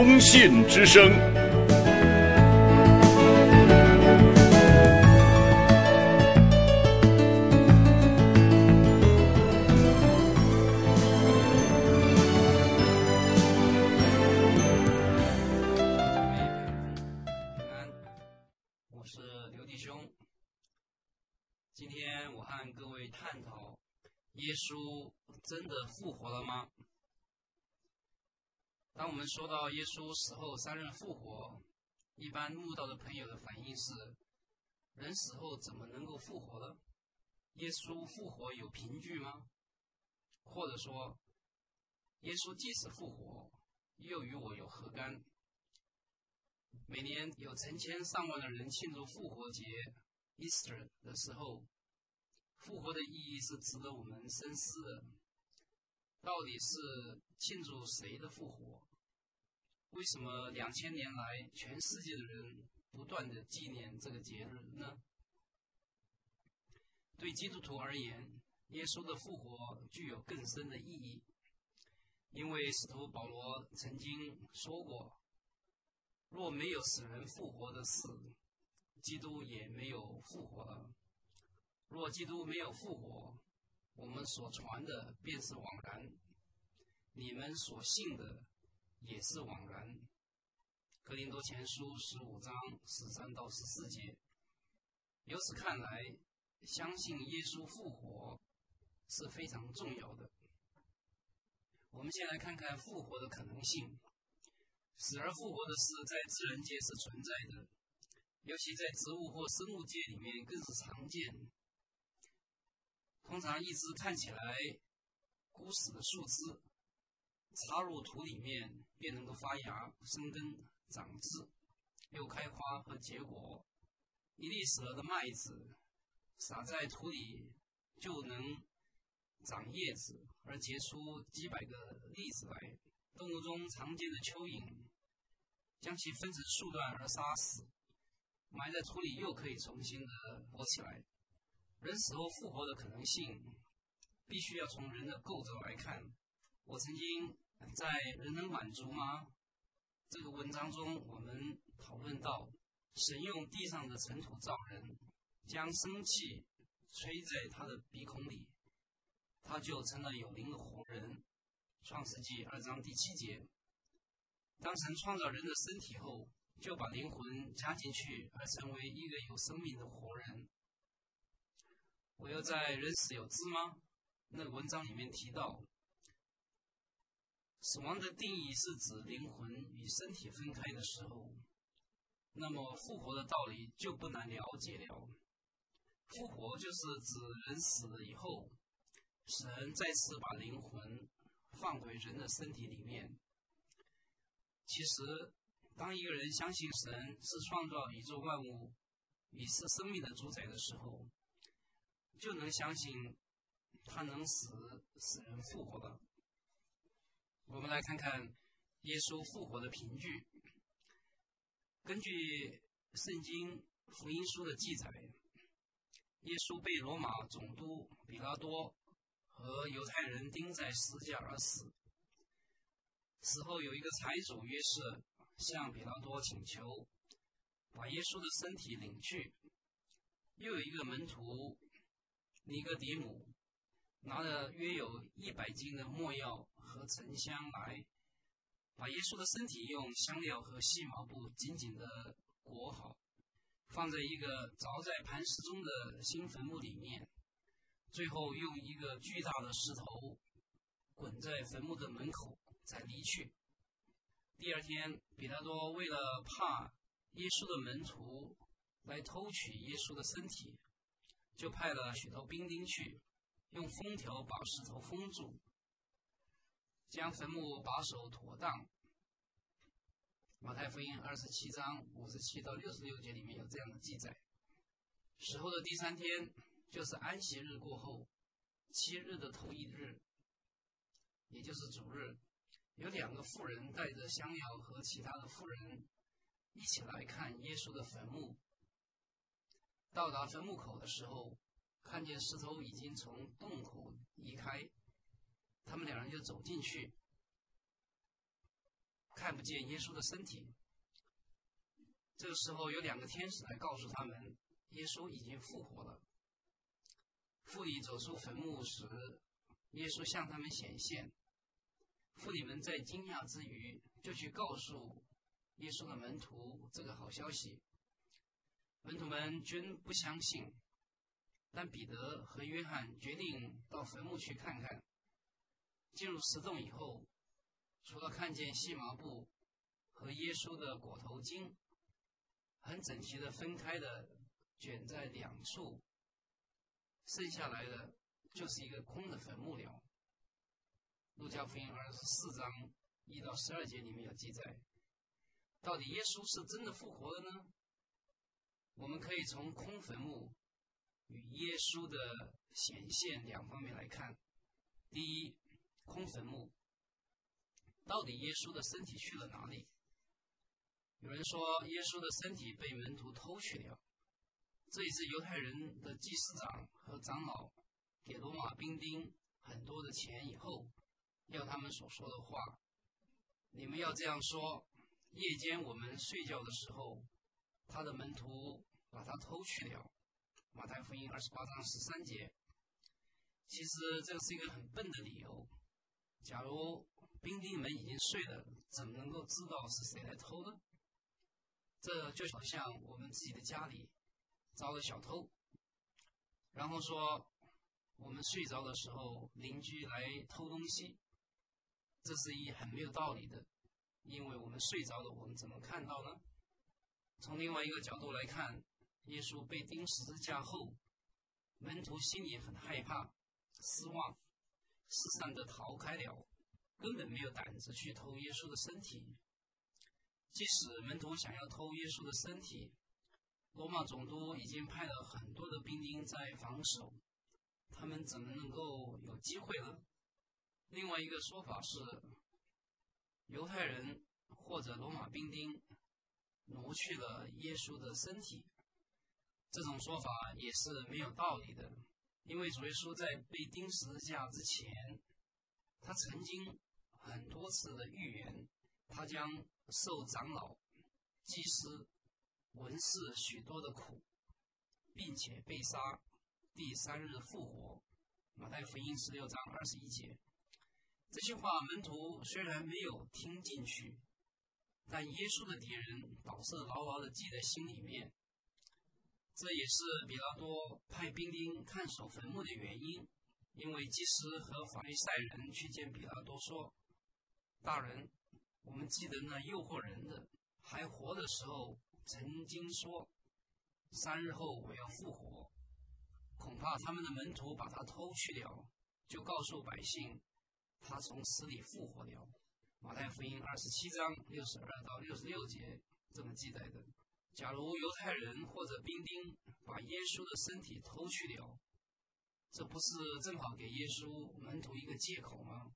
风信之声。 我是刘弟兄。今天我和各位探讨：耶稣真的复活了吗？当我们说到耶稣死后3日复活，一般慕道的朋友的反应是：人死后怎么能够复活呢？耶稣复活有凭据吗？或者说，耶稣即使复活，又与我有何干？每年有成千上万的人庆祝复活节 Easter 的时候，复活的意义是值得我们深思的。到底是庆祝谁的复活？为什么2000年来全世界的人不断地纪念这个节日呢？对基督徒而言，耶稣的复活具有更深的意义，因为使徒保罗曾经说过：若没有使人复活的事，基督也没有复活了。若基督没有复活，我们所传的便是枉然，你们所信的也是枉然。哥林多前书15章13到14节。由此看来，相信耶稣复活是非常重要的。我们先来看看复活的可能性。死而复活的事在自然界是存在的，尤其在植物或生物界里面更是常见。通常一只看起来枯死的树枝，插入土里面便能够发芽、生根、长枝，又开花和结果。一粒死了的麦子撒在土里就能长叶子，而结出几百个粒子来。动物中常见的蚯蚓将其分成数段而杀死，埋在土里又可以重新的活起来。人死后复活的可能性必须要从人的构造来看。我曾经在《人能满足吗》这个文章中，我们讨论到，神用地上的尘土造人，将生气吹在他的鼻孔里，他就成了有灵的活人。创世纪2章第7节。当神创造人的身体后，就把灵魂加进去，而成为一个有生命的活人。我又在人死有知吗那个文章里面提到，死亡的定义是指灵魂与身体分开的时候。那么复活的道理就不难了解了。复活就是指人死了以后，神再次把灵魂放回人的身体里面。其实当一个人相信神是创造宇宙万物与是生命的主宰的时候，就能相信他能使人复活了。我们来看看耶稣复活的凭据。根据圣经福音书的记载，耶稣被罗马总督比拉多和犹太人钉在十字架而死。死后有一个财主约瑟向比拉多请求把耶稣的身体领去，又有一个门徒尼哥底母拿了约有100斤的没药和沉香来，把耶稣的身体用香料和细麻布紧紧地裹好，放在一个凿在磐石中的新坟墓里面，最后用一个巨大的石头滚在坟墓的门口才离去。第二天，比拉多为了怕耶稣的门徒来偷取耶稣的身体，就派了许多兵丁去，用封条把石头封住，将坟墓把守妥当。马太福音27章57到66节里面有这样的记载。死后的第3天，就是安息日过后7日的头一日，也就是主日，有2个妇人带着香料和其他的妇人一起来看耶稣的坟墓。到达坟墓口的时候，看见石头已经从洞口移开，他们2人就走进去， 看不见耶稣的身体。这个时候有2个天使来告诉他们，耶稣已经复活了。妇女走出坟墓时，耶稣向他们显现。妇女们在惊讶之余，就去告诉耶稣的门徒这个好消息。门徒们均不相信，但彼得和约翰决定到坟墓去看看。进入石洞以后，除了看见细麻布和耶稣的裹头巾很整齐的分开的卷在2处，剩下来的就是一个空的坟墓了。路加福音24章1到12节里面有记载，到底耶稣是真的复活了呢？我们可以从空坟墓与耶稣的显现2方面来看。第一，空坟墓，到底耶稣的身体去了哪里？有人说耶稣的身体被门徒偷去了，这也是犹太人的祭司长和长老给罗马兵丁很多的钱以后要他们所说的话。你们要这样说，夜间我们睡觉的时候，他的门徒把他偷去了。马太福音28章13节。其实这是一个很笨的理由。假如兵丁们已经睡了，怎么能够知道是谁来偷呢？这就好像我们自己的家里遭了小偷，然后说我们睡着的时候邻居来偷东西，这是很没有道理的，因为我们睡着了，我们怎么看到呢？从另外一个角度来看，耶稣被钉十字架后，门徒心里很害怕、失望，四散地逃开了，根本没有胆子去偷耶稣的身体。即使门徒想要偷耶稣的身体，罗马总督已经派了很多的兵丁在防守，他们怎么能够有机会呢？另外一个说法是，犹太人或者罗马兵丁挪去了耶稣的身体。这种说法也是没有道理的，因为主耶稣在被钉十字架之前，他曾经很多次的预言，他将受长老、祭司、文士许多的苦，并且被杀，第3日复活。马太福音16章21节。这些话门徒虽然没有听进去，但耶稣的敌人倒是牢牢地记在心里面。这也是比拉多派兵丁看守坟墓的原因，因为祭司和法利赛人去见比拉多说，大人，我们记得那诱惑人的还活的时候曾经说3日后我要复活，恐怕他们的门徒把他偷去了，就告诉百姓他从死里复活了。马太福音27章62到66节这么记载的。假如犹太人或者兵丁把耶稣的身体偷去了，这不是正好给耶稣门徒一个借口吗？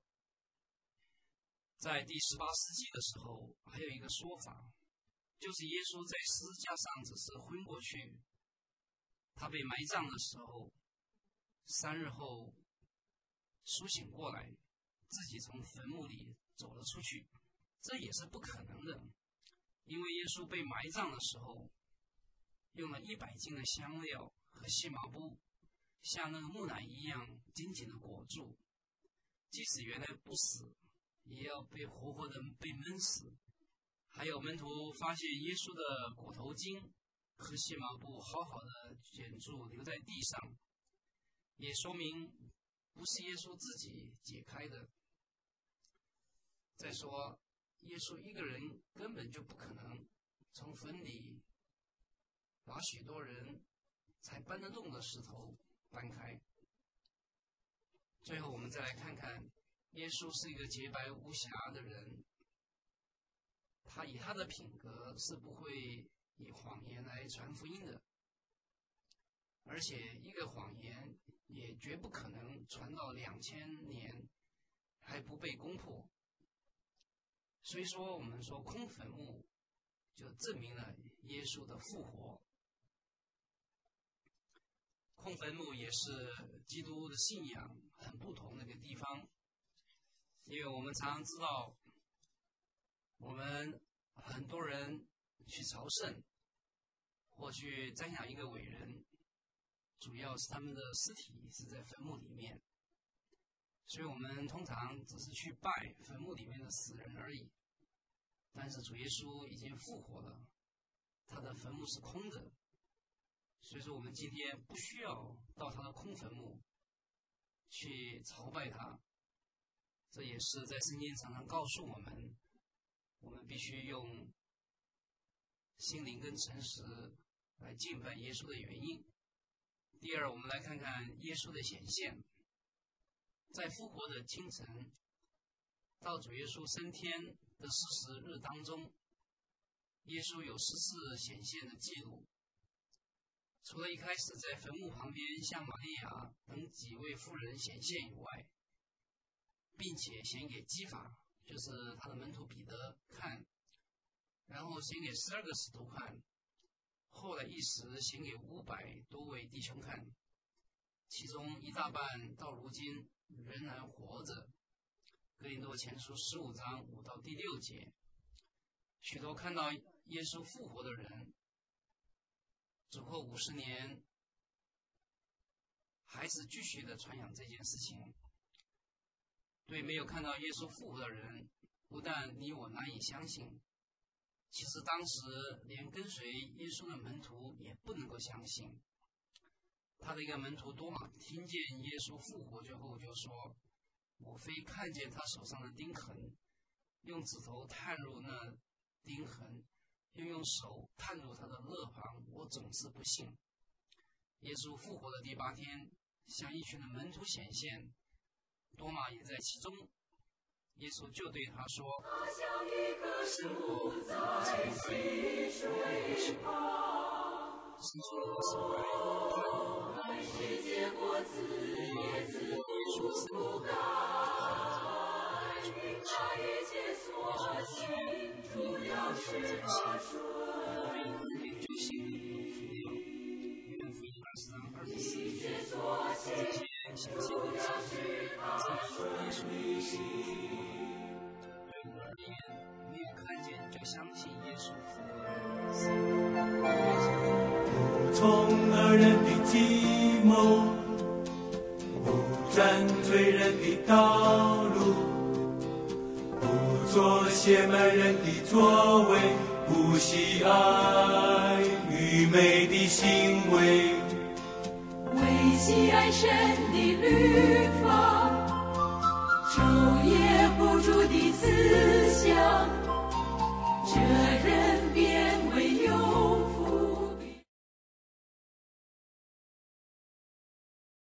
在第18世纪的时候，还有一个说法，就是耶稣在十字架上只是昏过去，他被埋葬的时候，3日后苏醒过来，自己从坟墓里走了出去，这也是不可能的。因为耶稣被埋葬的时候，用了100斤的香料和细麻布，像那个木乃伊一样紧紧地裹住，即使原来不死，也要被活活的被闷死。还有门徒发现耶稣的裹头巾和细麻布好好的卷住留在地上，也说明不是耶稣自己解开的。再说耶稣一个人根本就不可能从坟里把许多人才搬得动的石头搬开。最后我们再来看看，耶稣是一个洁白无瑕的人，他以他的品格是不会以谎言来传福音的，而且一个谎言也绝不可能传到2000年还不被攻破。所以说我们说空坟墓就证明了耶稣的复活。空坟墓也是基督的信仰很不同的一个地方，因为我们常常知道我们很多人去朝圣或去瞻仰一个伟人，主要是他们的尸体是在坟墓里面，所以我们通常只是去拜坟墓里面的死人而已。但是主耶稣已经复活了，他的坟墓是空的，所以说我们今天不需要到他的空坟墓去朝拜他。这也是在圣经常常告诉我们，我们必须用心灵跟诚实来敬拜耶稣的原因。第二，我们来看看耶稣的显现。在复活的清晨到主耶稣升天的40日当中，耶稣有10次显现的记录。除了一开始在坟墓旁边向玛利亚等几位妇人显现以外，并且显给基法，就是他的门徒彼得看，然后显给12个使徒看，后来一时显给500多位弟兄看，其中一大半到如今仍然活着。哥林多前书15章5到第6节，许多看到耶稣复活的人，主后50年还是继续的传扬这件事情。对没有看到耶稣复活的人，不但你我难以相信，其实当时连跟随耶稣的门徒也不能够相信。他的一个门徒多马听见耶稣复活之后就说，我非看见他手上的钉痕，用指头探入那钉痕，又用手探入他的肋旁，我总是不信。耶稣复活的第8天，向一群的门徒显现，多马也在其中。耶稣就对他说，像一棵树在溪水旁，伸出了手来，是结果子，叶子不干，他一切所行，主要是他顺。就信了福音，约翰福音20章24节，这些显现的记录，耶稣的心。对我而言，没有看见就相信耶稣复活的不从恶人的计谋，不占罪人的道路，不做亵慢人的作为，不喜爱愚昧的行为， 为喜爱神的律法。